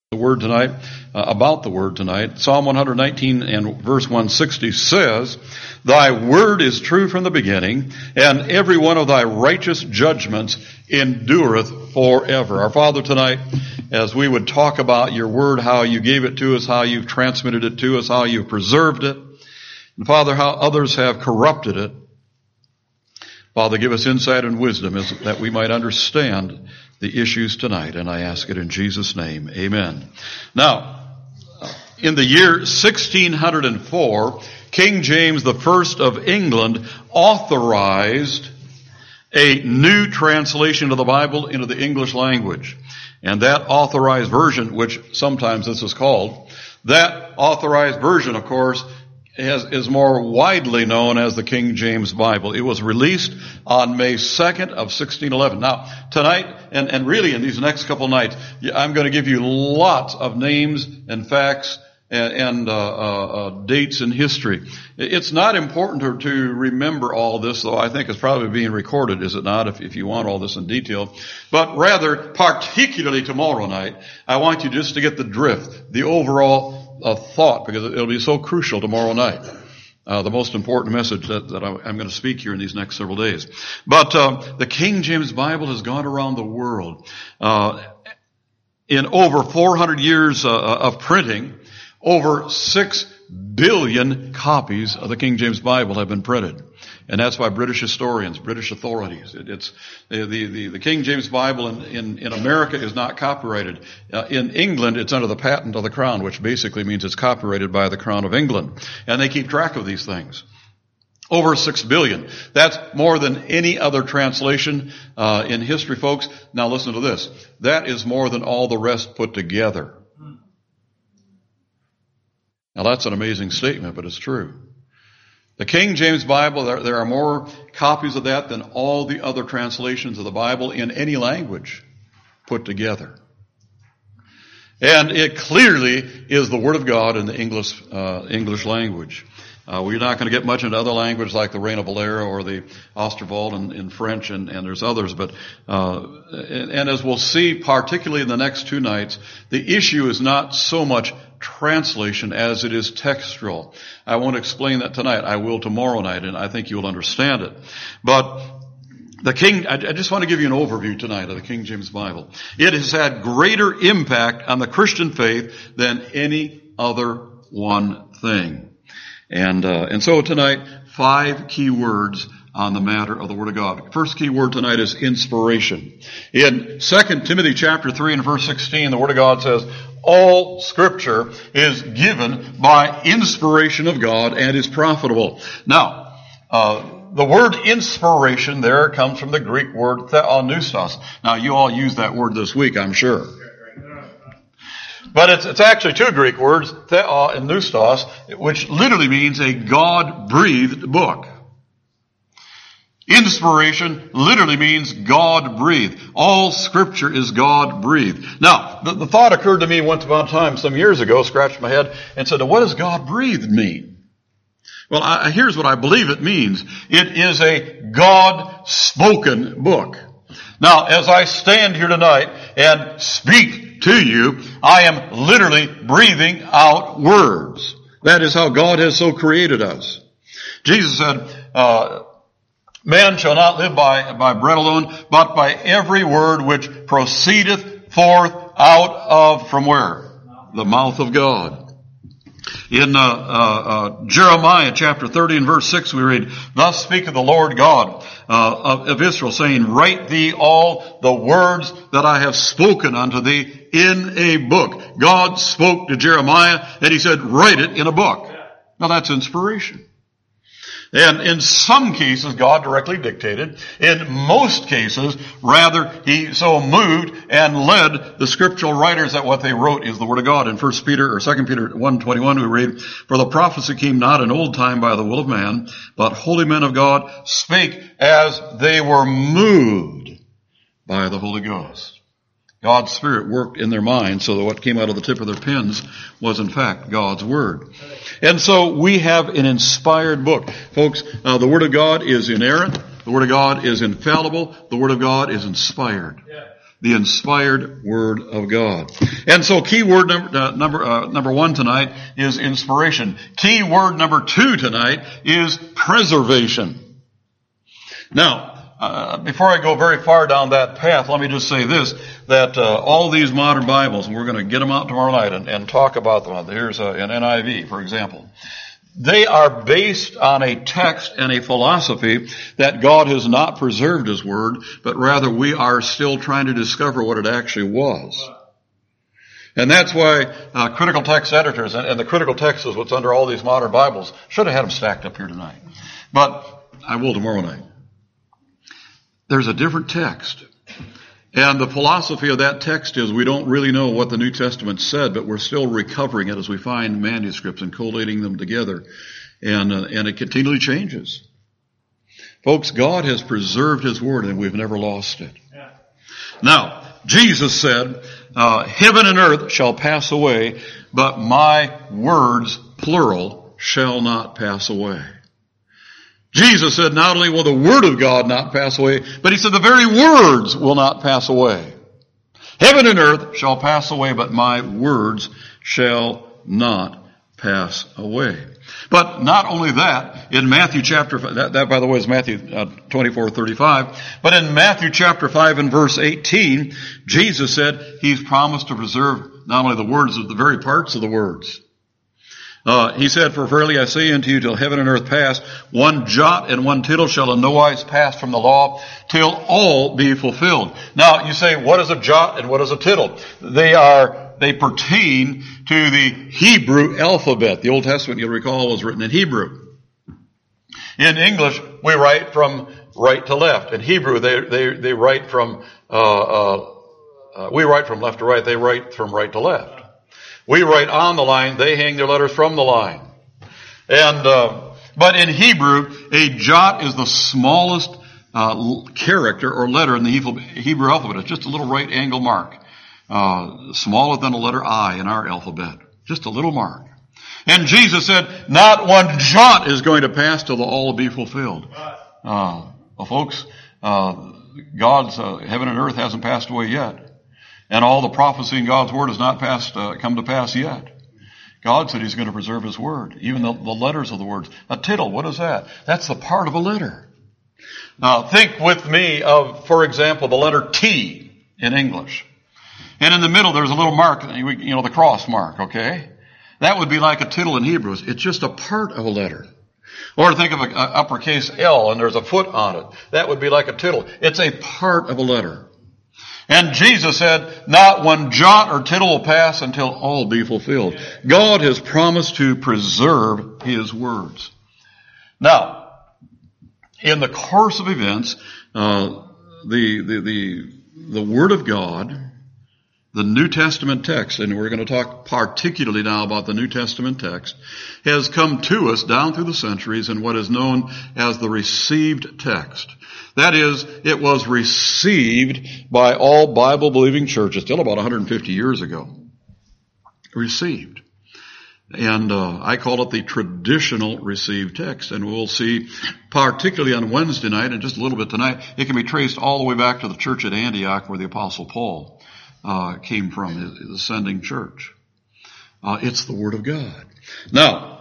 The word tonight, about the word tonight. Psalm 119 and verse 160 says, "Thy word is true from the beginning, and every one of thy righteous judgments endureth forever." Our Father, tonight, as we would talk about your word, how you gave it to us, how you've transmitted it to us, how you've preserved it, and Father, how others have corrupted it. Father, give us insight and wisdom that we might understand the issues tonight, and I ask it in Jesus' name. Amen. Now, in the year 1604, King James I of England authorized a new translation of the Bible into the English language. And that authorized version, which sometimes this is called, that authorized version, of course, is more widely known as the King James Bible. It was released on May 2nd of 1611. Now, tonight, and really in these next couple of nights, I'm going to give you lots of names and facts and dates in history. It's not important to remember all this, though I think it's probably being recorded, is it not, if you want all this in detail. But rather, particularly tomorrow night, I want you just to get the drift, the overall thought, because it'll be so crucial tomorrow night. The most important message that I'm going to speak here in these next several days. But the King James Bible has gone around the world. In over 400 years of printing, over 6 billion copies of the King James Bible have been printed. And that's by British historians, British authorities. It's the King James Bible in America is not copyrighted. In England, it's under the patent of the Crown, which basically means it's copyrighted by the Crown of England. And they keep track of these things. Over 6 billion. That's more than any other translation in history, folks. Now listen to this. That is more than all the rest put together. Now that's an amazing statement, but it's true. The King James Bible, there are more copies of that than all the other translations of the Bible in any language put together. And it clearly is the Word of God in the English language. We're not going to get much into other languages like the Reina Valera or the Osterwald in French, and there's others. But and as we'll see, particularly in the next two nights, the issue is not so much translation as it is textual. I won't explain that tonight. I will tomorrow night, and I think you'll understand it. But I just want to give you an overview tonight of the King James Bible. It has had greater impact on the Christian faith than any other one thing. And so tonight, 5 key words on the matter of the Word of God. First key word tonight is inspiration. In 2 Timothy chapter 3 and verse 16, the Word of God says, all Scripture is given by inspiration of God and is profitable. Now, the word inspiration there comes from the Greek word theopneustos. Now, you all use that word this week, I'm sure. But it's actually 2 Greek words, theo and neustos, which literally means a God-breathed book. Inspiration literally means God-breathed. All Scripture is God-breathed. Now, the thought occurred to me once upon a time, some years ago, scratched my head, and said, what does God-breathed mean? Well, here's what I believe it means. It is a God-spoken book. Now, as I stand here tonight and speak to you, I am literally breathing out words. That is how God has so created us. Jesus said, man shall not live by bread alone, but by every word which proceedeth forth out of, from where? The mouth of God. In Jeremiah chapter 30 and verse 6 we read, thus speaketh the Lord God of Israel, saying, write thee all the words that I have spoken unto thee in a book. God spoke to Jeremiah and he said, write it in a book. Now that's inspiration. And in some cases, God directly dictated. In most cases, rather, he so moved and led the scriptural writers that what they wrote is the Word of God. In 2 Peter 1:21, we read, for the prophecy came not in old time by the will of man, but holy men of God spake as they were moved by the Holy Ghost. God's Spirit worked in their minds so that what came out of the tip of their pens was in fact God's Word. And so we have an inspired book. Folks, the Word of God is inerrant. The Word of God is infallible. The Word of God is inspired. the inspired Word of God. And so key word number one tonight is inspiration. Key word number two tonight is preservation. Now, before I go very far down that path, let me just say this, that all these modern Bibles, and we're going to get them out tomorrow night and talk about them. Here's an NIV, for example. They are based on a text and a philosophy that God has not preserved His Word, but rather we are still trying to discover what it actually was. And that's why critical text editors, and the critical text is what's under all these modern Bibles, should have had them stacked up here tonight. But I will tomorrow night. There's a different text. And the philosophy of that text is we don't really know what the New Testament said, but we're still recovering it as we find manuscripts and collating them together. And it continually changes. Folks, God has preserved His Word and we've never lost it. Yeah. Now, Jesus said, heaven and earth shall pass away, but my words, plural, shall not pass away. Jesus said not only will the Word of God not pass away, but He said the very words will not pass away. Heaven and earth shall pass away, but my words shall not pass away. But not only that, in Matthew chapter, that by the way is Matthew 24:35, but in Matthew chapter 5 and verse 18, Jesus said He's promised to preserve not only the words, but the very parts of the words. He said, for verily I say unto you, till heaven and earth pass, one jot and one tittle shall in no wise pass from the law, till all be fulfilled. Now, you say, what is a jot and what is a tittle? They pertain to the Hebrew alphabet. The Old Testament, you'll recall, was written in Hebrew. In English, we write from right to left. In Hebrew, they write from, we write from left to right, they write from right to left. We write on the line, they hang their letters from the line. But in Hebrew, a jot is the smallest character or letter in the Hebrew alphabet. It's just a little right angle mark. Smaller than a letter I in our alphabet. Just a little mark. And Jesus said, not one jot is going to pass till all will be fulfilled. Well, folks, God's heaven and earth hasn't passed away yet. And all the prophecy in God's Word has not come to pass yet. God said He's going to preserve His Word, even the letters of the words. A tittle, what is that? That's the part of a letter. Now, think with me of, for example, the letter T in English. And in the middle, there's a little mark, the cross mark, okay? That would be like a tittle in Hebrew. It's just a part of a letter. Or think of an uppercase L and there's a foot on it. That would be like a tittle. It's a part of a letter. And Jesus said, not one jot or tittle will pass until all be fulfilled. God has promised to preserve His words. Now, in the course of events, the Word of God, the New Testament text, and we're going to talk particularly now about the New Testament text, has come to us down through the centuries in what is known as the received text. That is, it was received by all Bible-believing churches, still about 150 years ago. Received. And I call it the traditional received text. And we'll see, particularly on Wednesday night and just a little bit tonight, it can be traced all the way back to the church at Antioch where the Apostle Paul came from, the ascending church. It's the Word of God. Now,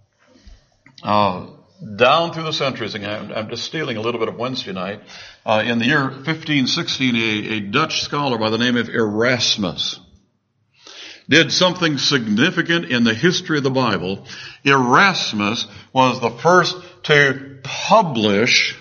down through the centuries, and I'm just stealing a little bit of Wednesday night, in the year 1516, a Dutch scholar by the name of Erasmus did something significant in the history of the Bible. Erasmus was the first to publish,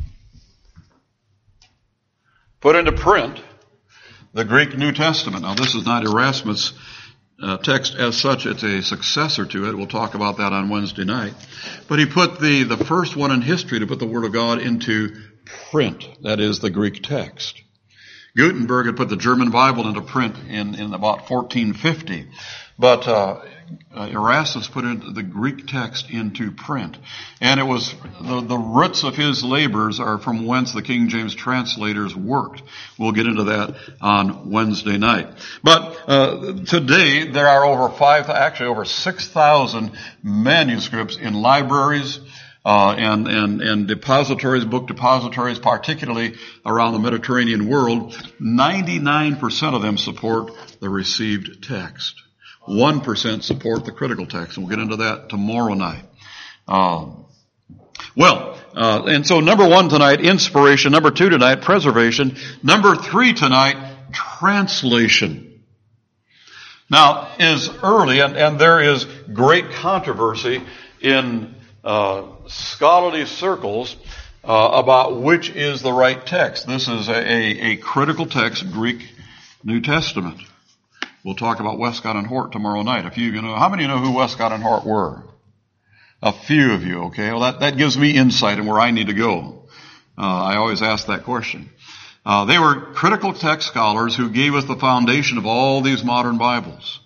put into print, the Greek New Testament. Now, this is not Erasmus' text as such. It's a successor to it. We'll talk about that on Wednesday night. But he put the first one in history to put the Word of God into print. That is the Greek text. Gutenberg had put the German Bible into print in about 1450. But Erasmus put the Greek text into print. And it was the roots of his labors are from whence the King James translators worked. We'll get into that on Wednesday night. But today there are over 6,000 manuscripts in libraries, and depositories, book depositories, particularly around the Mediterranean world, 99% of them support the received text. 1% support the critical text, and we'll get into that tomorrow night. And so number 1 tonight, inspiration. Number 2 tonight, preservation. Number 3 tonight, translation. Now, is early, and there is great controversy in scholarly circles about which is the right text. This is a critical text, Greek New Testament. We'll talk about Westcott and Hort tomorrow night. A few of you know. How many know who Westcott and Hort were? A few of you, okay. Well, that gives me insight in where I need to go. I always ask that question. They were critical text scholars who gave us the foundation of all these modern Bibles.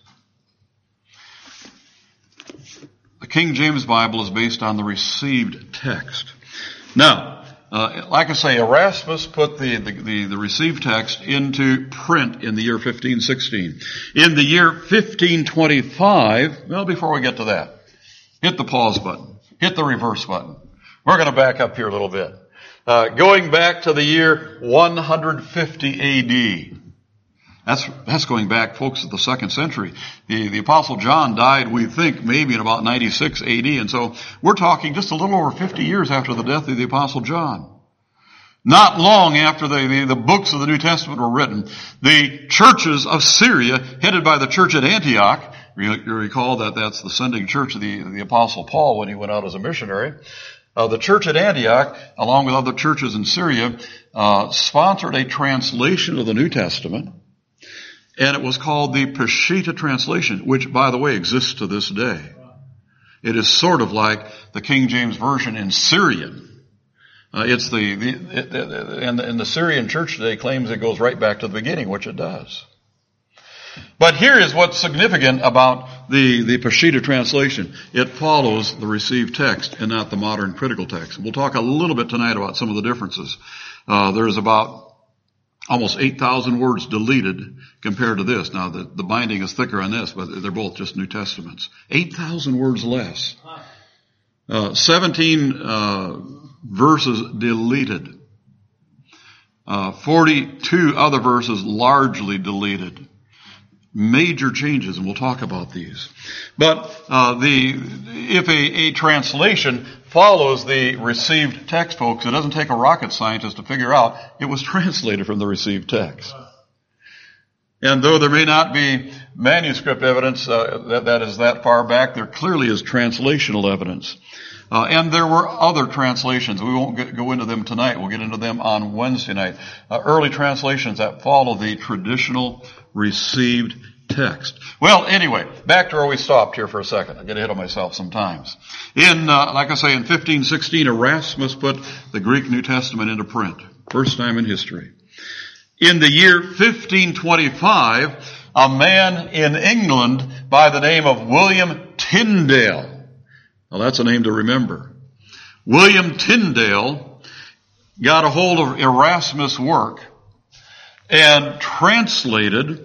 The King James Bible is based on the received text. Now, like I say, Erasmus put the received text into print in the year 1516. In the year 1525, well, before we get to that, hit the pause button, hit the reverse button. We're going to back up here a little bit. Going back to the year 150 A.D. That's going back, folks, to the 2nd century. The Apostle John died, we think, maybe in about 96 A.D. And so we're talking just a little over 50 years after the death of the Apostle John. Not long after the books of the New Testament were written, the churches of Syria, headed by the church at Antioch, you recall that that's the sending church of the Apostle Paul when he went out as a missionary. The church at Antioch, along with other churches in Syria, sponsored a translation of the New Testament. And it was called the Peshitta translation, which, by the way, exists to this day. It is sort of like the King James Version in Syrian. And the Syrian church today claims it goes right back to the beginning, which it does. But here is what's significant about the Peshitta translation. It follows the received text and not the modern critical text. We'll talk a little bit tonight about some of the differences. There's about almost 8,000 words deleted compared to this. Now, the binding is thicker on this, but they're both just New Testaments. 8,000 words less. 17 verses deleted. 42 other verses largely deleted. Major changes, and we'll talk about these. But if a translation follows the received text, folks, it doesn't take a rocket scientist to figure out it was translated from the received text. And though there may not be manuscript evidence that is that far back, there clearly is translational evidence. And there were other translations. We won't go into them tonight. We'll get into them on Wednesday night. Early translations that follow the traditional received text. Well, anyway, back to where we stopped here for a second. I get ahead of myself sometimes. Like I say, in 1516, Erasmus put the Greek New Testament into print. First time in history. In the year 1525, a man in England by the name of William Tyndale. Well, that's a name to remember. William Tyndale got a hold of Erasmus' work and translated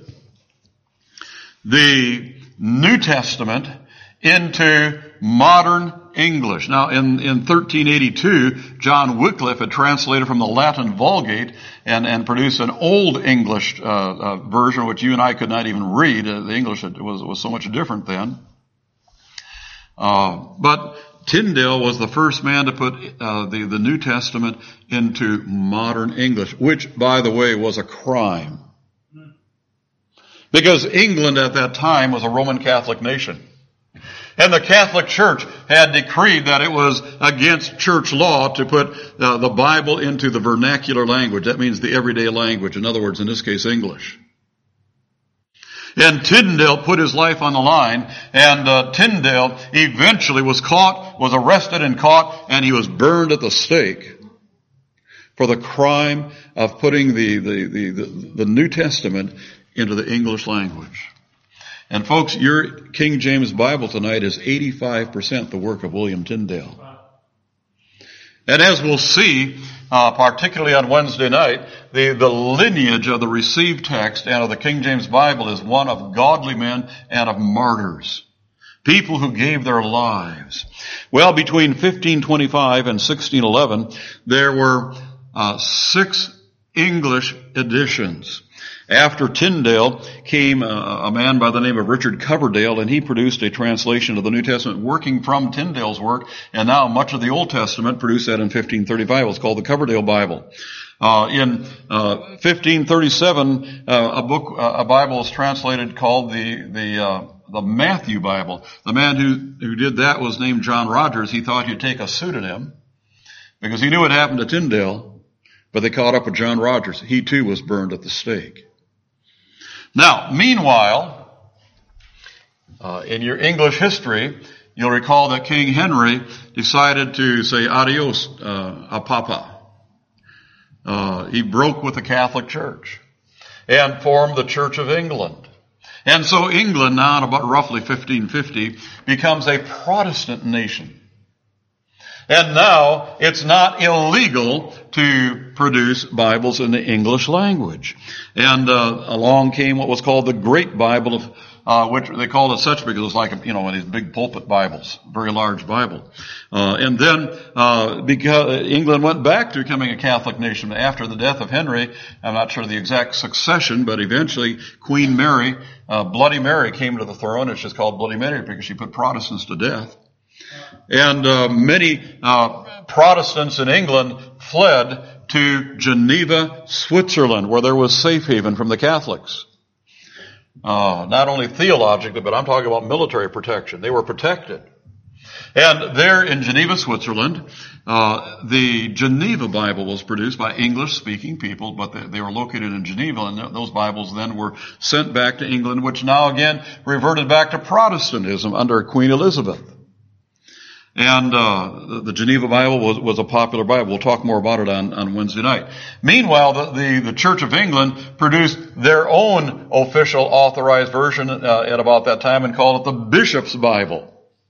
the New Testament into modern English. Now, in 1382, John Wycliffe had translated from the Latin Vulgate and produced an Old English version, which you and I could not even read. The English was so much different then. But Tyndale was the first man to put the New Testament into modern English, which, by the way, was a crime. Because England at that time was a Roman Catholic nation. And the Catholic Church had decreed that it was against church law to put the Bible into the vernacular language. That means the everyday language. In other words, in this case, English. And Tyndale put his life on the line, and Tyndale eventually was arrested and caught, and he was burned at the stake for the crime of putting the New Testament into the English language. And folks, your King James Bible tonight is 85% the work of William Tyndale. And as we'll see, particularly on Wednesday night, the lineage of the received text and of the King James Bible is one of godly men and of martyrs. People who gave their lives. Well, between 1525 and 1611, there were 6 English editions. After Tyndale came a man by the name of Richard Coverdale, and he produced a translation of the New Testament working from Tyndale's work, and now much of the Old Testament produced that in 1535. It's called the Coverdale Bible. In 1537, a Bible was translated called the Matthew Bible. The man who did that was named John Rogers. He thought he'd take a pseudonym because he knew what happened to Tyndale, but they caught up with John Rogers. He too was burned at the stake. Now, meanwhile, in your English history, you'll recall that King Henry decided to say adios a papa. He broke with the Catholic Church and formed the Church of England. And so England now in about roughly 1550 becomes a Protestant nation. And now it's not illegal to produce Bibles in the English language. And along came what was called the Great Bible, which they called it such because it was like, one of these big pulpit Bibles, very large Bible. And then because England went back to becoming a Catholic nation after the death of Henry. I'm not sure the exact succession, but eventually Queen Mary, Bloody Mary, came to the throne. It's just called Bloody Mary because she put Protestants to death. And many Protestants in England fled to Geneva, Switzerland, where there was safe haven from the Catholics. Not only theologically, but I'm talking about military protection. They were protected. And there in Geneva, Switzerland, the Geneva Bible was produced by English-speaking people, but they were located in Geneva, and those Bibles then were sent back to England, which now again reverted back to Protestantism under Queen Elizabeth. And the Geneva Bible was a popular Bible. We'll talk more about it on Wednesday night. Meanwhile, the Church of England produced their own official authorized version at about that time and called it the Bishop's Bible,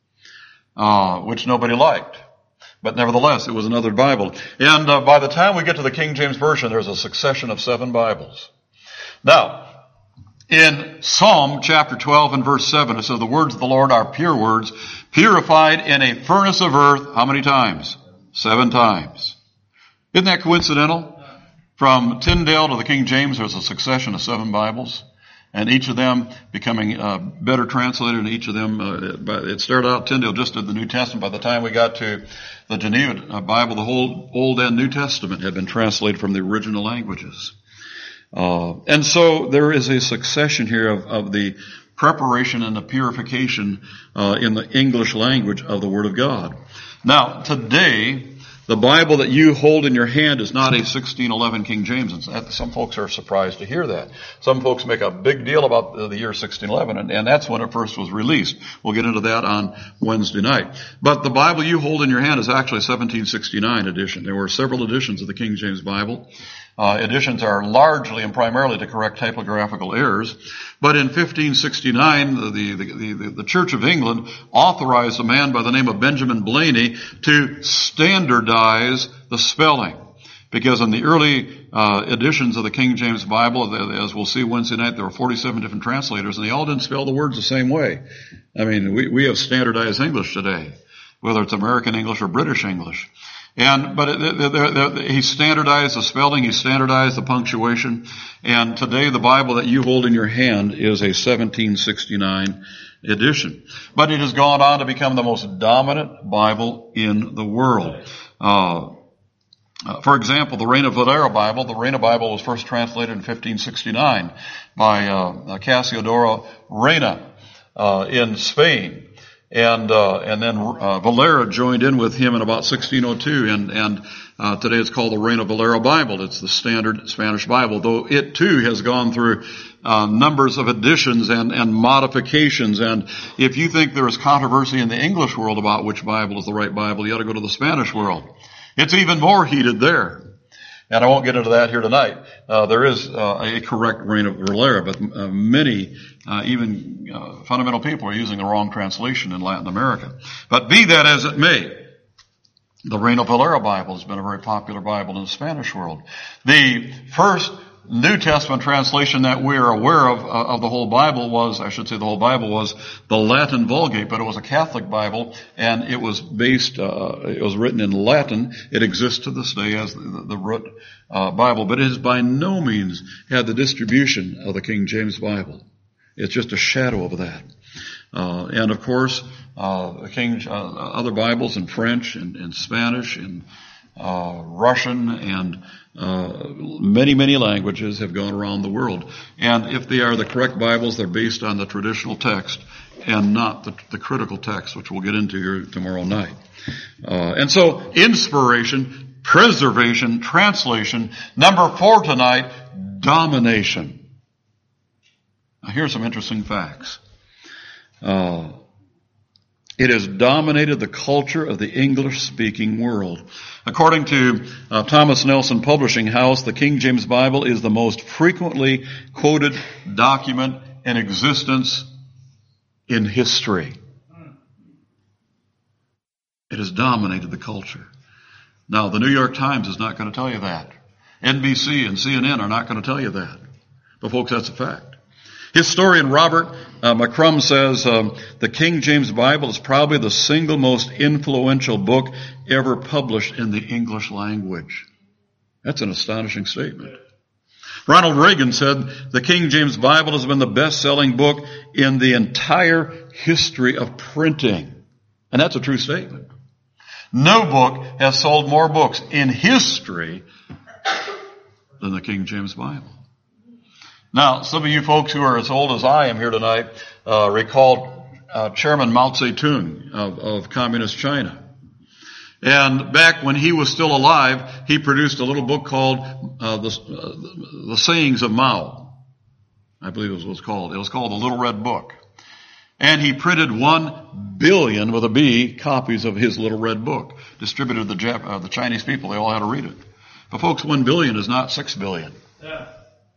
which nobody liked. But nevertheless, it was another Bible. And by the time we get to the King James Version, there's a succession of 7 Bibles. Now, in Psalm chapter 12 and verse 7, it says, the words of the Lord are pure words, purified in a furnace of earth. How many times? 7 times. Isn't that coincidental? From Tyndale to the King James, there's a succession of 7 Bibles, and each of them becoming better translated, and each of them, it started out, Tyndale just did the New Testament. By the time we got to the Geneva Bible, the whole Old and New Testament had been translated from the original languages. And so there is a succession here of the preparation and the purification in the English language of the Word of God. Now, today, the Bible that you hold in your hand is not a 1611 King James. And some folks are surprised to hear that. Some folks make a big deal about the year 1611, and that's when it first was released. We'll get into that on Wednesday night. But the Bible you hold in your hand is actually a 1769 edition. There were several editions of the King James Bible. Editions are largely and primarily to correct typographical errors. But in 1569, the Church of England authorized a man by the name of Benjamin Blaney to standardize the spelling. Because in the early editions of the King James Bible, as we'll see Wednesday night, there were 47 different translators, and they all didn't spell the words the same way. I mean, we have standardized English today, whether it's American English or British English. But he standardized the spelling, he standardized the punctuation, and today the Bible that you hold in your hand is a 1769 edition. But it has gone on to become the most dominant Bible in the world. For example, the Reina Valera Bible. The Reina Bible was first translated in 1569 by Cassiodoro Reina in Spain. And then Valera joined in with him in about 1602, and today it's called the Reina Valera Bible. It's the standard Spanish Bible, though it too has gone through numbers of editions and modifications. And if you think there is controversy in the English world about which Bible is the right Bible, you ought to go to the Spanish world. It's even more heated there. And I won't get into that here tonight. There is a correct Reina Valera, but many, even fundamental people, are using the wrong translation in Latin America. But be that as it may, the Reina Valera Bible has been a very popular Bible in the Spanish world. The first New Testament translation that we are aware of the whole Bible was, I should say the whole Bible was the Latin Vulgate, but it was a Catholic Bible, and it was it was written in Latin. It exists to this day as the root Bible, but it has by no means had the distribution of the King James Bible. It's just a shadow of that. And of course, other Bibles in French and Spanish and Russian and many languages have gone around the world. And if they are the correct Bibles, they're based on the traditional text and not the critical text, which we'll get into here tomorrow night. And so, inspiration, preservation, translation. Number 4 tonight, domination. Now, here's some interesting facts. It has dominated the culture of the English-speaking world. According to Thomas Nelson Publishing House, the King James Bible is the most frequently quoted document in existence in history. It has dominated the culture. Now, the New York Times is not going to tell you that. NBC and CNN are not going to tell you that. But folks, that's a fact. Historian Robert McCrum says the King James Bible is probably the single most influential book ever published in the English language. That's an astonishing statement. Ronald Reagan said the King James Bible has been the best-selling book in the entire history of printing. And that's a true statement. No book has sold more books in history than the King James Bible. Now, some of you folks who are as old as I am here tonight recall Chairman Mao Zedong of Communist China. And back when he was still alive, he produced a little book called The Sayings of Mao. I believe it was what it was called. It was called The Little Red Book. And he printed 1 billion with a B copies of his Little Red Book, distributed to the Chinese people. They all had to read it. But folks, 1 billion is not 6 billion. Yeah.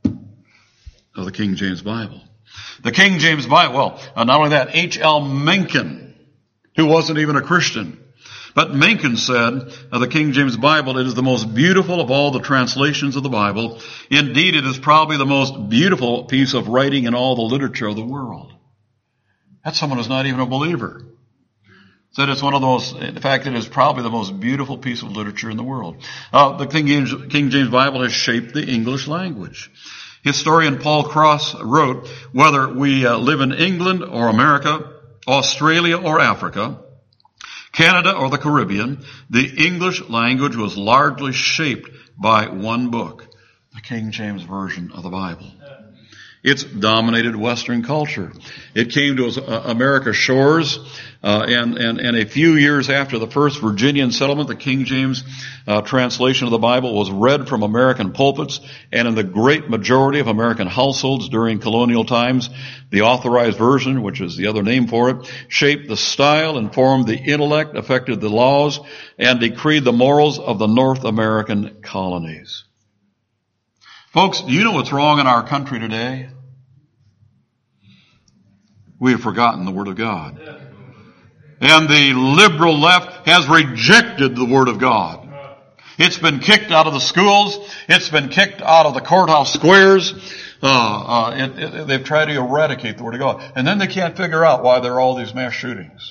Of the King James Bible. The King James Bible, not only that, H.L. Mencken, who wasn't even a Christian, but Mencken said of the King James Bible, it is the most beautiful of all the translations of the Bible. Indeed, it is probably the most beautiful piece of writing in all the literature of the world. That's someone who's not even a believer. Said it's one of the most, in fact, it is probably the most beautiful piece of literature in the world. The King James Bible has shaped the English language. Historian Paul Cross wrote, whether we live in England or America, Australia or Africa, Canada or the Caribbean, the English language was largely shaped by one book, the King James Version of the Bible. It's dominated Western culture. It came to America's shores, and a few years after the first Virginian settlement, the King James translation of the Bible was read from American pulpits, and in the great majority of American households during colonial times, the Authorized Version, which is the other name for it, shaped the style, informed the intellect, affected the laws, and decreed the morals of the North American colonies. Folks, do you know what's wrong in our country today? We have forgotten the Word of God. And the liberal left has rejected the Word of God. It's been kicked out of the schools. It's been kicked out of the courthouse squares. They've tried to eradicate the Word of God. And then they can't figure out why there are all these mass shootings.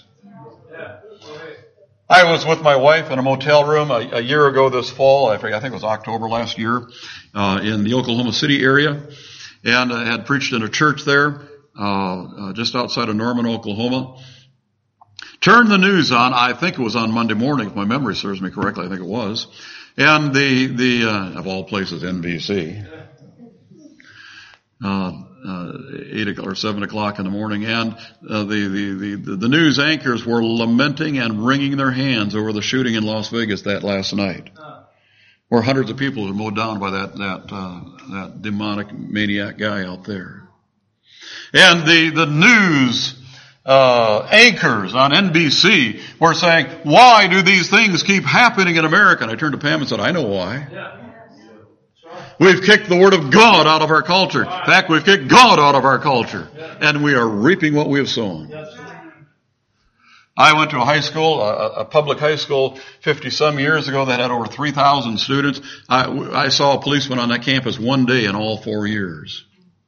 I was with my wife in a motel room a year ago this fall. I think it was October last year, in the Oklahoma City area. And I had preached in a church there, just outside of Norman, Oklahoma. Turned the news on. I think it was on Monday morning, if my memory serves me correctly. I think it was. And of all places, NBC. 8 or 7 o'clock in the morning, and the news anchors were lamenting and wringing their hands over the shooting in Las Vegas that last night, where hundreds of people were mowed down by that demonic maniac guy out there. And the news anchors on NBC were saying, "Why do these things keep happening in America?" And I turned to Pam and said, "I know why." We've kicked the Word of God out of our culture. In fact, we've kicked God out of our culture. And we are reaping what we have sown. I went to a high school, a public high school 50-some years ago that had over 3,000 students. I saw a policeman on that campus one day in all 4 years.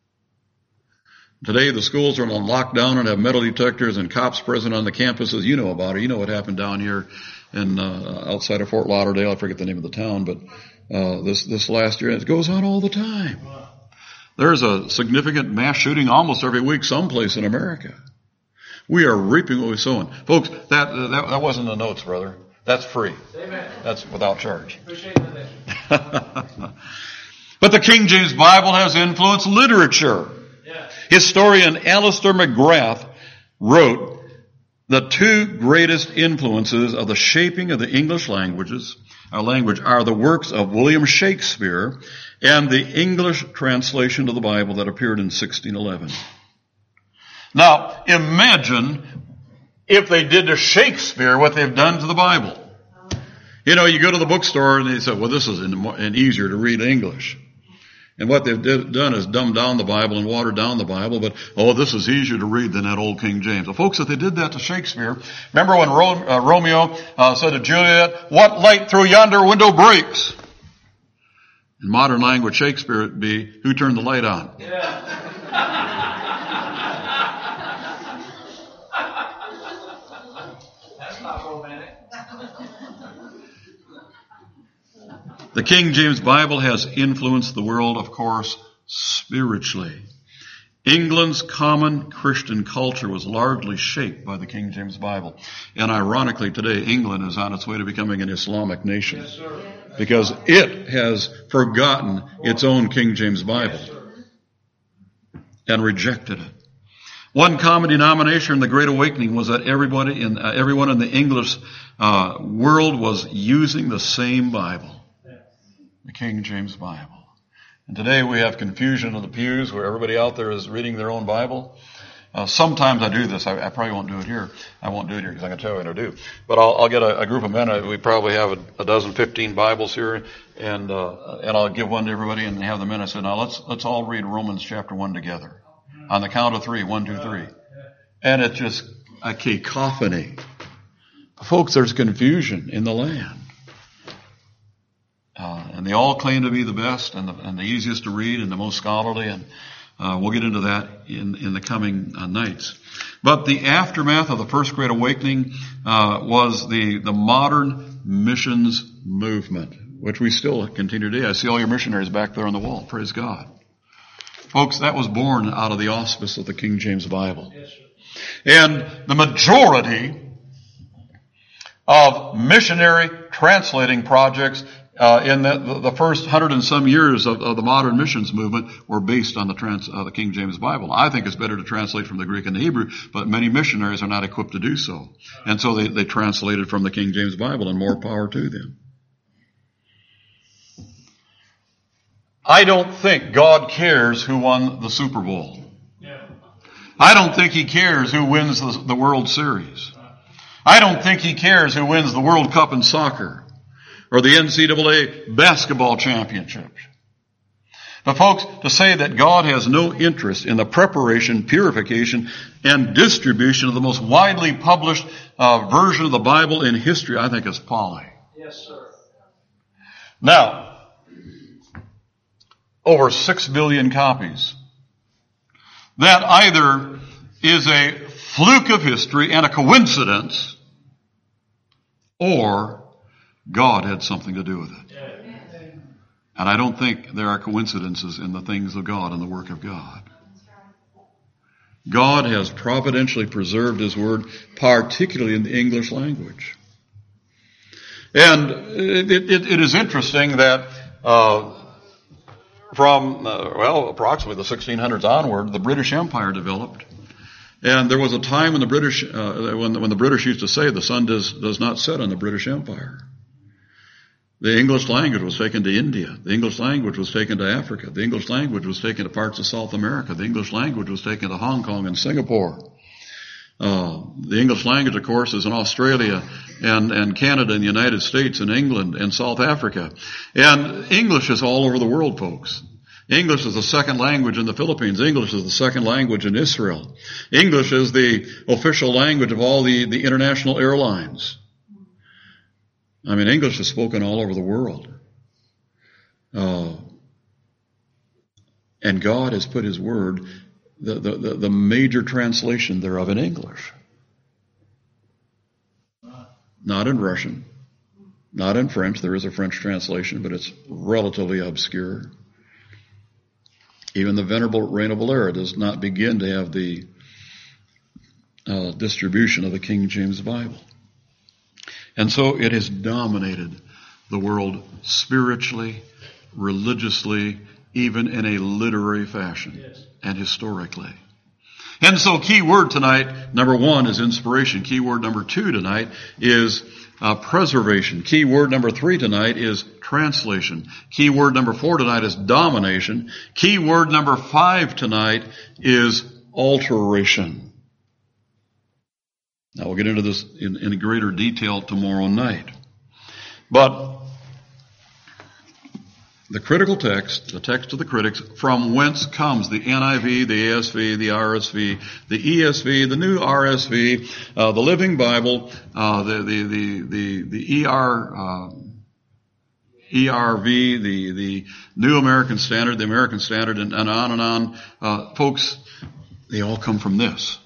Today the schools are on lockdown and have metal detectors and cops present on the campuses. You know about it. You know what happened down here in outside of Fort Lauderdale. I forget the name of the town, but this last year, it goes on all the time. There's a significant mass shooting almost every week someplace in America. We are reaping what we're sowing. Folks, that wasn't the notes, brother. That's free. Amen. That's without charge. Appreciate that. But the King James Bible has influenced literature. Yeah. Historian Alistair McGrath wrote, the two greatest influences of the shaping of the English language are the works of William Shakespeare and the English translation of the Bible that appeared in 1611. Now, imagine if they did to Shakespeare what they've done to the Bible. You know, you go to the bookstore and they say, well, this is an easier to read English. And what they've done is dumbed down the Bible and watered down the Bible, but, this is easier to read than that old King James. Well, folks, if they did that to Shakespeare, remember when Romeo said to Juliet, what light through yonder window breaks? In modern language, Shakespeare would be, who turned the light on? Yeah. The King James Bible has influenced the world, of course, spiritually. England's common Christian culture was largely shaped by the King James Bible. And ironically, today, England is on its way to becoming an Islamic nation. Yes, sir. Because it has forgotten its own King James Bible and rejected it. One common denominator in the Great Awakening was that everyone in the English world was using the same Bible. The King James Bible. And today we have confusion in the pews where everybody out there is reading their own Bible. Sometimes I do this. I probably won't do it here. I won't do it here because I'm going to tell you what I do. But I'll get a group of men. We probably have a dozen, 15 Bibles here, and I'll give one to everybody and have the men. I said, now let's all read Romans chapter 1 together. On the count of 3, 1, 2, 3. And it's just a cacophony. Folks, there's confusion in the land. And they all claim to be the best and the easiest to read and the most scholarly, and we'll get into that in the coming nights. But the aftermath of the First Great Awakening was the modern missions movement, which we still continue today. I see all your missionaries back there on the wall. Praise God. Folks, that was born out of the auspice of the King James Bible. Yes, sir. And the majority of missionary translating projects in the first 100 and some years of the modern missions movement were based on the King James Bible. I think it's better to translate from the Greek and the Hebrew, but many missionaries are not equipped to do so. And so they translated from the King James Bible, and more power to them. I don't think God cares who won the Super Bowl. I don't think He cares who wins the World Series. I don't think He cares who wins the World Cup in soccer or the NCAA basketball championship. But folks, to say that God has no interest in the preparation, purification, and distribution of the most widely published version of the Bible in history, I think is folly. Yes, sir. Now, over 6 billion copies. That either is a fluke of history and a coincidence, or God had something to do with it. And I don't think there are coincidences in the things of God and the work of God. God has providentially preserved His Word, particularly in the English language. And it is interesting that from approximately the 1600s onward, the British Empire developed. And there was a time when the British, when the British used to say the sun does not set on the British Empire. The English language was taken to India. The English language was taken to Africa. The English language was taken to parts of South America. The English language was taken to Hong Kong and Singapore. The English language, of course, is in Australia and Canada and the United States and England and South Africa. And English is all over the world, folks. English is the second language in the Philippines. English is the second language in Israel. English is the official language of all the international airlines. I mean, English is spoken all over the world. And God has put His Word, the major translation thereof, in English. Not in Russian. Not in French. There is a French translation, but it's relatively obscure. Even the Venerable Reina Valera does not begin to have the distribution of the King James Bible. And so it has dominated the world spiritually, religiously, even in a literary fashion, and historically. And so key word tonight, number 1, is inspiration. Key word number 2 tonight is preservation. Key word number 3 tonight is translation. Key word number 4 tonight is domination. Key word number 5 tonight is alteration. Now we'll get into this in greater detail tomorrow night. But the critical text, the text of the critics, from whence comes the NIV, the ASV, the RSV, the ESV, the New RSV, the Living Bible, the ERV, the New American Standard, the American Standard, and on and on. Folks, they all come from this.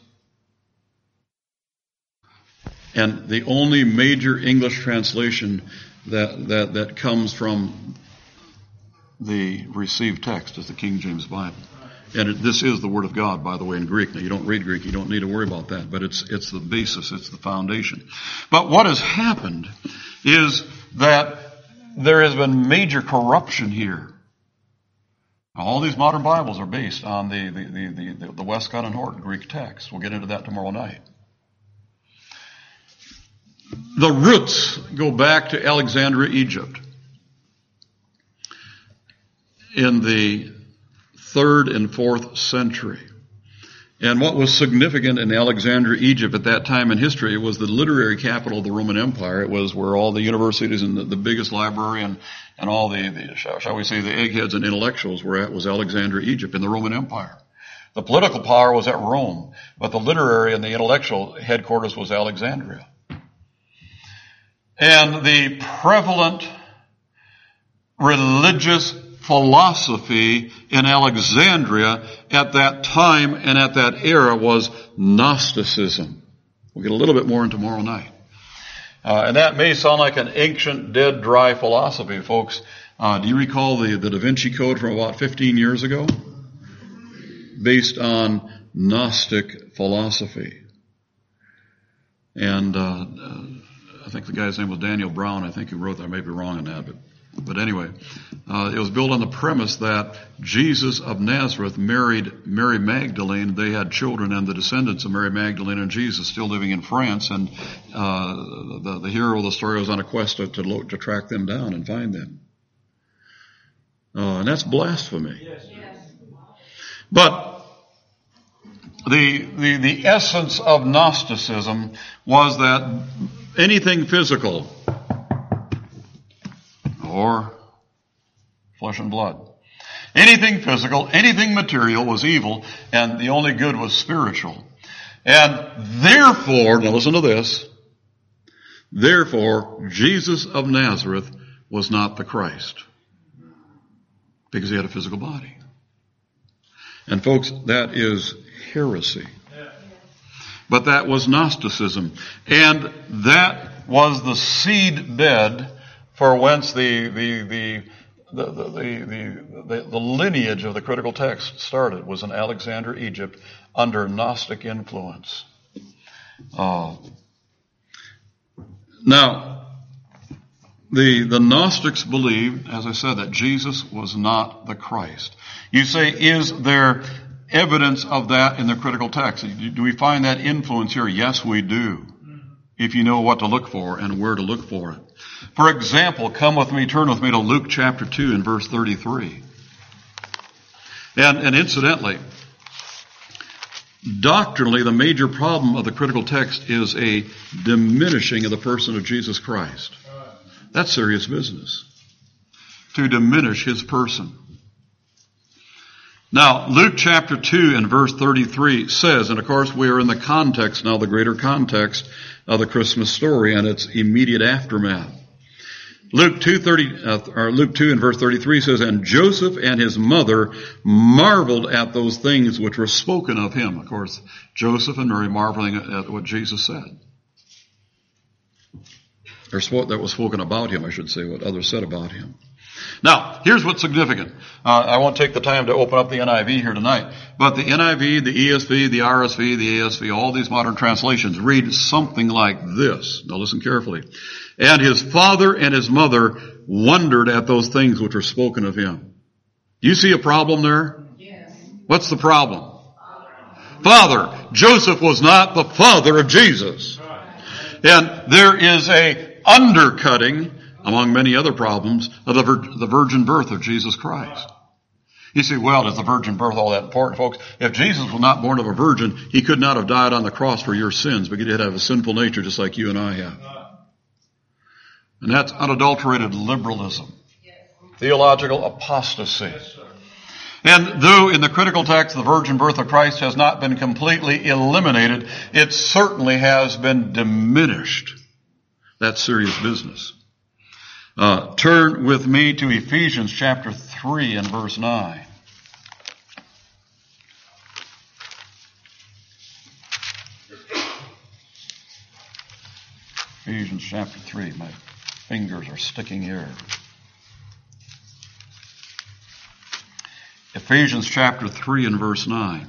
And the only major English translation that comes from the received text is the King James Bible. And this is the Word of God, by the way, in Greek. Now, you don't read Greek, you don't need to worry about that, but it's the basis, it's the foundation. But what has happened is that there has been major corruption here. Now, all these modern Bibles are based on the Westcott and Hort Greek text. We'll get into that tomorrow night. The roots go back to Alexandria, Egypt, in the 3rd and 4th century. And what was significant in Alexandria, Egypt at that time in history was the literary capital of the Roman Empire. It was where all the universities and the biggest library and all the shall we say, the eggheads and intellectuals were at was Alexandria, Egypt in the Roman Empire. The political power was at Rome, but the literary and the intellectual headquarters was Alexandria. And the prevalent religious philosophy in Alexandria at that time and at that era was Gnosticism. We'll get a little bit more in tomorrow night. And that may sound like an ancient, dead, dry philosophy, folks. Do you recall the Da Vinci Code from about 15 years ago? Based on Gnostic philosophy. And I think the guy's name was Daniel Brown. I think he wrote that. I may be wrong on that, but anyway, it was built on the premise that Jesus of Nazareth married Mary Magdalene. They had children, and the descendants of Mary Magdalene and Jesus still living in France. And the hero of the story was on a quest to track them down and find them. And that's blasphemy. Yes. But the essence of Gnosticism was that anything physical or flesh and blood, anything physical, anything material was evil, and the only good was spiritual. And therefore, now listen to this, therefore Jesus of Nazareth was not the Christ, because he had a physical body. And folks, that is heresy. But that was Gnosticism. And that was the seed bed for whence the lineage of the critical text started, was in Alexandria, Egypt, under Gnostic influence. Now, the Gnostics believed, as I said, that Jesus was not the Christ. You say, is there evidence of that in the critical text? Do we find that influence here? Yes, we do. If you know what to look for and where to look for it. For example, turn with me to Luke chapter 2 and verse 33. And incidentally, doctrinally, the major problem of the critical text is a diminishing of the person of Jesus Christ. That's serious business. To diminish his person. Now, Luke chapter 2 and verse 33 says, and of course we are in the context now, the greater context of the Christmas story and its immediate aftermath. Luke 2 and verse 33 says, and Joseph and his mother marveled at those things which were spoken of him. Of course, Joseph and Mary marveling at what Jesus said. Or that was spoken about him, I should say, what others said about him. Now, here's what's significant. I won't take the time to open up the NIV here tonight, but the NIV, the ESV, the RSV, the ASV, all these modern translations read something like this. Now listen carefully. And his father and his mother wondered at those things which were spoken of him. You see a problem there? Yes. What's the problem? Father. Joseph was not the father of Jesus. And there is a undercutting, among many other problems, of the virgin birth of Jesus Christ. You say, well, is the virgin birth all that important, folks? If Jesus was not born of a virgin, he could not have died on the cross for your sins, but he did have a sinful nature just like you and I have. And that's unadulterated liberalism. Theological apostasy. And though in the critical text the virgin birth of Christ has not been completely eliminated, it certainly has been diminished. That's serious business. Turn with me to Ephesians chapter 3 and verse 9. Ephesians chapter 3. My fingers are sticking here. Ephesians chapter 3 and verse 9.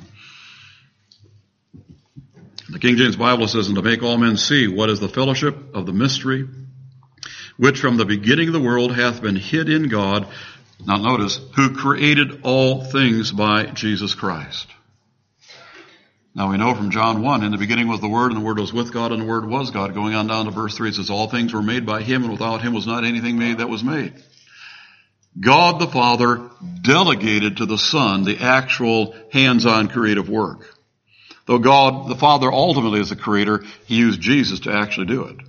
The King James Bible says, and to make all men see what is the fellowship of the mystery, which from the beginning of the world hath been hid in God. Now notice, who created all things by Jesus Christ. Now we know from John 1, in the beginning was the Word, and the Word was with God, and the Word was God. Going on down to verse 3, it says, all things were made by Him, and without Him was not anything made that was made. God the Father delegated to the Son the actual hands-on creative work. Though God the Father ultimately is the creator, He used Jesus to actually do it.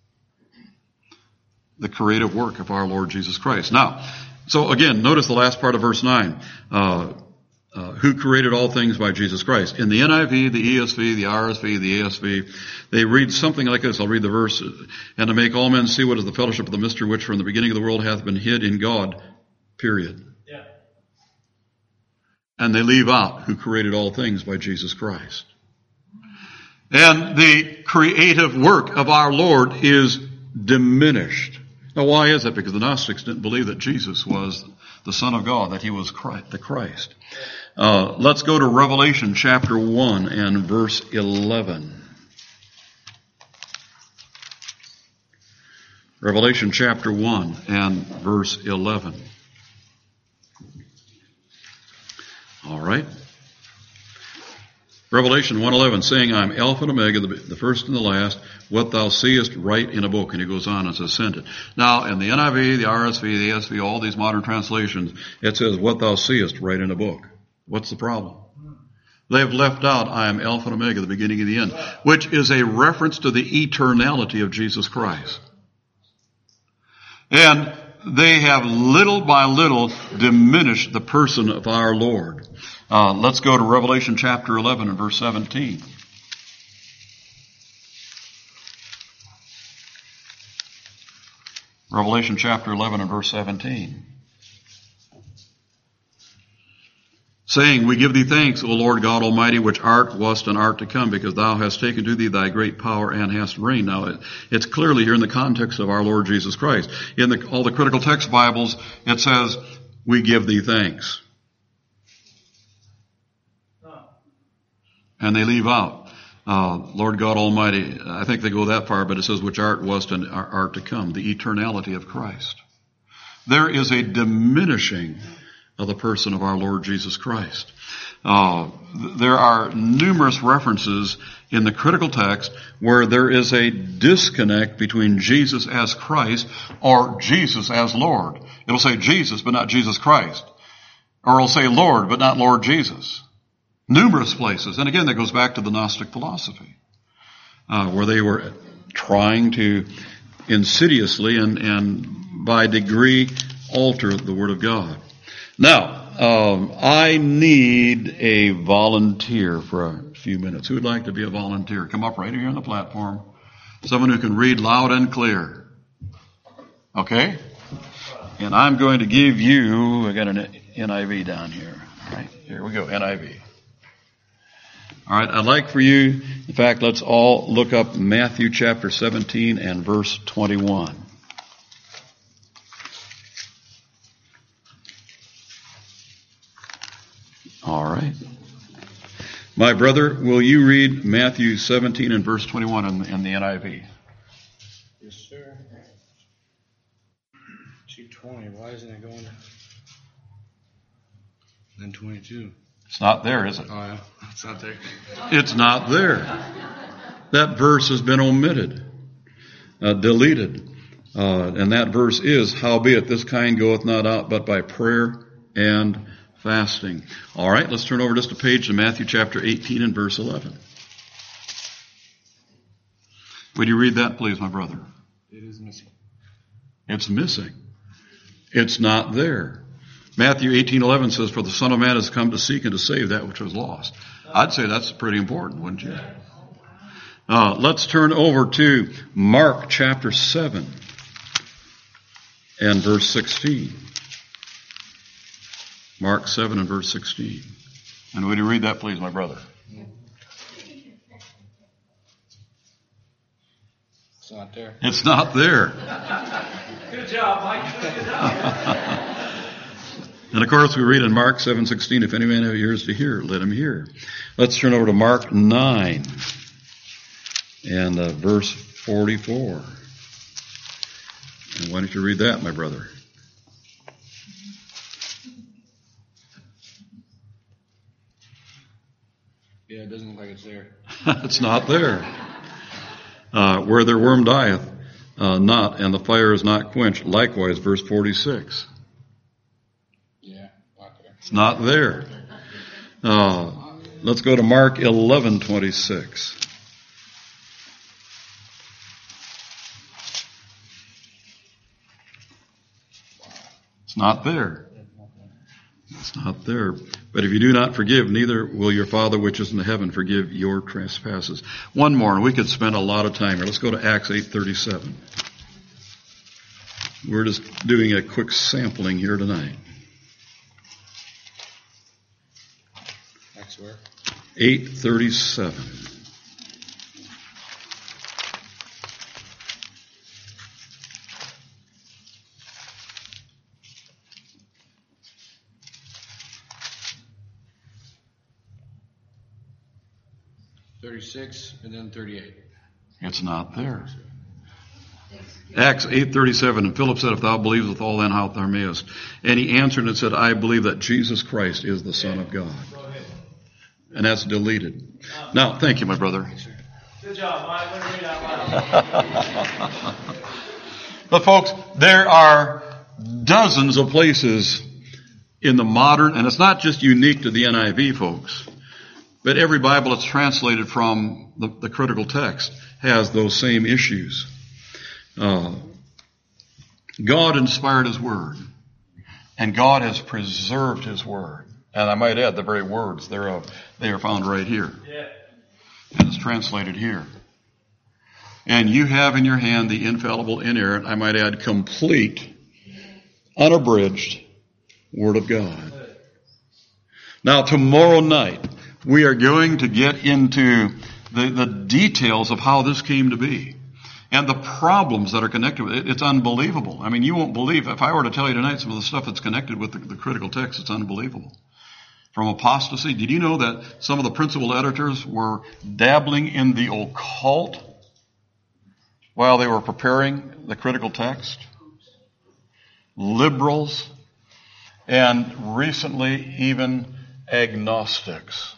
The creative work of our Lord Jesus Christ. Now, so again, notice the last part of verse 9. Who created all things by Jesus Christ. In the NIV, the ESV, the RSV, the ASV, they read something like this. I'll read the verse. And to make all men see what is the fellowship of the mystery which from the beginning of the world hath been hid in God. Period. Yeah. And they leave out who created all things by Jesus Christ. And the creative work of our Lord is diminished. Now why is that? Because the Gnostics didn't believe that Jesus was the Son of God, that He was the Christ. Let's go to Revelation chapter 1 and verse 11. Revelation chapter 1 and verse 11. All right. Revelation 1:11, saying, I am Alpha and Omega, the first and the last. What thou seest, write in a book. And he goes on and says, send it. Now, in the NIV, the RSV, the ASV, all these modern translations, it says, what thou seest, write in a book. What's the problem? They've left out, I am Alpha and Omega, the beginning and the end, which is a reference to the eternality of Jesus Christ. And they have little by little diminished the person of our Lord. Let's go to Revelation chapter 11 and verse 17. Revelation chapter 11 and verse 17. Saying, we give thee thanks, O Lord God Almighty, which art, wast, and art to come, because thou hast taken to thee thy great power and hast reigned. Now, it's clearly here in the context of our Lord Jesus Christ. In all the critical text Bibles, it says, we give thee thanks. And they leave out, Lord God Almighty. I think they go that far, but it says, which art, wast, and art to come. The eternality of Christ. There is a diminishing of the person of our Lord Jesus Christ. There are numerous references in the critical text where there is a disconnect between Jesus as Christ or Jesus as Lord. It'll say Jesus, but not Jesus Christ. Or it'll say Lord, but not Lord Jesus. Numerous places. And again, that goes back to the Gnostic philosophy, where they were trying to insidiously and by degree alter the Word of God. Now, I need a volunteer for a few minutes. Who would like to be a volunteer? Come up right here on the platform. Someone who can read loud and clear. Okay? And I'm going to give you, I got an NIV down here. All right, here we go, NIV. All right, I'd like for you, in fact, let's all look up Matthew chapter 17 and verse 21. All right. My brother, will you read Matthew 17 and verse 21 in the NIV? Yes, sir. 2:20. Why isn't it going? Then 22. It's not there, is it? Oh, yeah. It's not there. It's not there. That verse has been omitted, deleted. And that verse is, howbeit this kind goeth not out but by prayer and fasting. All right, let's turn over just a page to Matthew chapter 18 and verse 11. Would you read that, please, my brother? It is missing. It's missing. It's not there. Matthew 18:11 says, for the Son of Man has come to seek and to save that which was lost. I'd say that's pretty important, wouldn't you? Let's turn over to Mark chapter 7 and verse 16. Mark 7 and verse 16. And would you read that, please, my brother? It's not there. It's not there. Good job, Mike. Good job. And of course we read in Mark 7:16, if any man have ears to hear, let him hear. Let's turn over to Mark 9 and verse 44. And why don't you read that, my brother? Yeah, it doesn't look like it's there. It's not there. Where their worm dieth not, and the fire is not quenched. Likewise, verse 46. Yeah, not there. It's not there. Let's go to Mark 11:26. It's not there. It's not there. But if you do not forgive, neither will your Father which is in heaven forgive your trespasses. One more, and we could spend a lot of time here. Let's go to Acts 8:37. We're just doing a quick sampling here tonight. Acts where? 8:37. And then 38. It's not there. Acts 8:37, and Philip said, if thou believest with all thine heart thou mayest. And he answered and said, I believe that Jesus Christ is the Son of God. And that's deleted. Now, thank you, my brother. Good job, Mike. Let me read out loud. But folks, there are dozens of places in the modern, and it's not just unique to the NIV, folks, but every Bible that's translated from the critical text has those same issues. God inspired His Word, and God has preserved His Word. And I might add, the very words thereof, they are found right here. Yeah. And it's translated here. And you have in your hand the infallible, inerrant, I might add, complete, unabridged Word of God. Now, tomorrow night, we are going to get into the details of how this came to be and the problems that are connected with it. It's unbelievable. I mean, you won't believe, if I were to tell you tonight some of the stuff that's connected with the critical text, it's unbelievable. From apostasy, did you know that some of the principal editors were dabbling in the occult while they were preparing the critical text? Liberals, and recently even agnostics.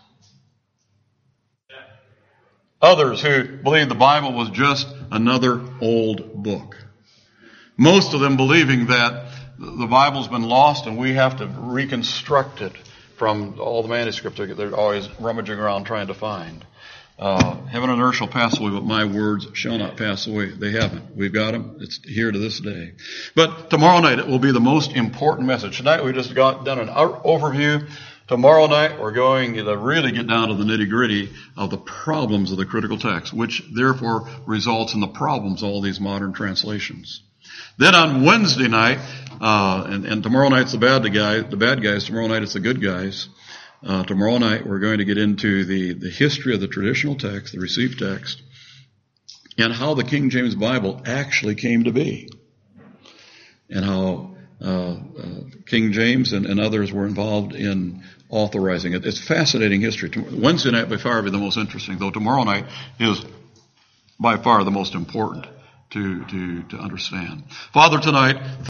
Others who believed the Bible was just another old book. Most of them believing that the Bible's been lost and we have to reconstruct it from all the manuscripts they're always rummaging around trying to find. Heaven and earth shall pass away, but my words shall not pass away. They haven't. We've got them. It's here to this day. But tomorrow night it will be the most important message. Tonight we just done an overview. Tomorrow night we're going to really get down to the nitty-gritty of the problems of the critical text, which therefore results in the problems of all these modern translations. Then on Wednesday night, and tomorrow night's the bad guys. Tomorrow night it's the good guys. Tomorrow night we're going to get into the history of the traditional text, the received text, and how the King James Bible actually came to be, and how King James and others were involved in authorizing it. It's fascinating history. Wednesday night by far will be the most interesting, though tomorrow night is by far the most important to understand. Father, tonight